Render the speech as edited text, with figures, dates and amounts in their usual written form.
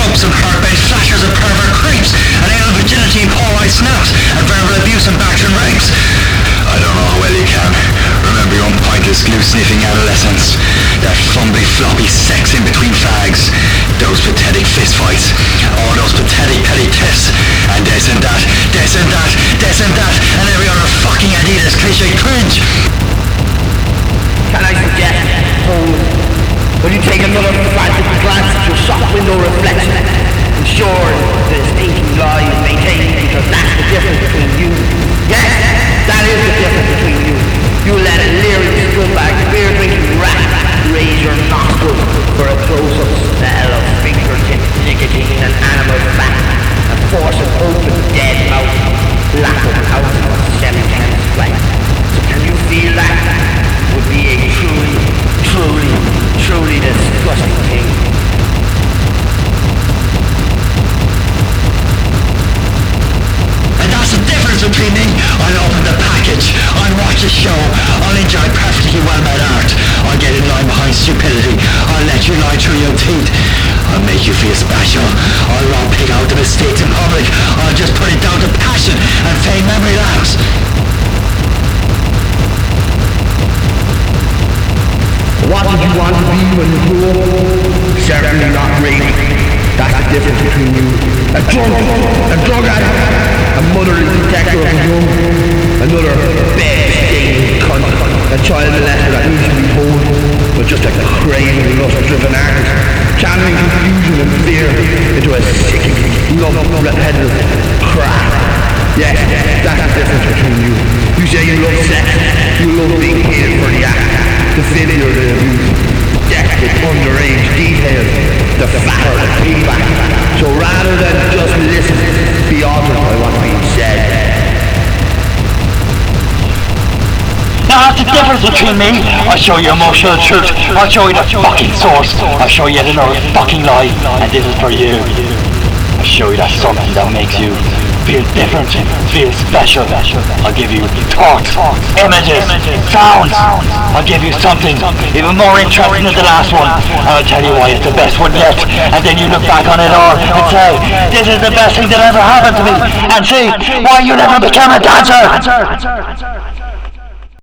bumps and heart-bent flashes of pervert creeps, and anal virginity and pole-eyed snaps, and verbal abuse and backs and rapes. I don't know how well you can remember your own pointless glue-sniffing adolescence, that fumbly floppy sex in between fags, those pathetic fistfights, all those pathetic petty tiffs, and this and that, this and that, this and that, and every other fucking Adidas cliche cringe. Can I suggest, Holmes, will you take another frantic glance at your shop window reflection, ensuring that its thinking lie is maintained, because that's the difference between you. Yes, that is the difference between you. You let a leering scumbag, beer-drinking rat raise your nostrils for a close-up smell of fingertip nicotine and animal fat, and force an open, dead mouth, laughing out of a 7-10 flight. So can you feel that? Would be a truly disgusting thing. And that's the difference between me. I'll open the package, I'll watch a show, I'll enjoy perfectly well-made art, I'll get in line behind stupidity, I'll let you lie through your teeth, I'll make you feel special, I'll raw pig out the mistakes in public, I'll just put it down to passion and fame memory lapse. What did you want to be when you grew up? Certainly not rape. That's the difference between you. A drug addict, a motherly protector of the young, another bed-stained cunt, a child molester that needs to be told, but just a crazy, lust-driven artist, channeling confusion and fear into a sickening, repetitive crap. Yes, that's the difference between you. You say you love sex, you love being paid for the act, the failure of the abuse, desperate underage details, the fat or the feedback. So rather than just listen, be altered by what's being said. Now that's the difference between me. I'll show you emotional truth, I'll show you the fucking source, I'll show you another fucking lie, and this is for you. I'll show you that something that makes you feel different, feel special. I'll give you thoughts, images, sounds. I'll give you something even more interesting than the last one, and I'll tell you why it's the best one yet, and then you look back on it all and say, this is the best thing that ever happened to me, and see why you never became a dancer.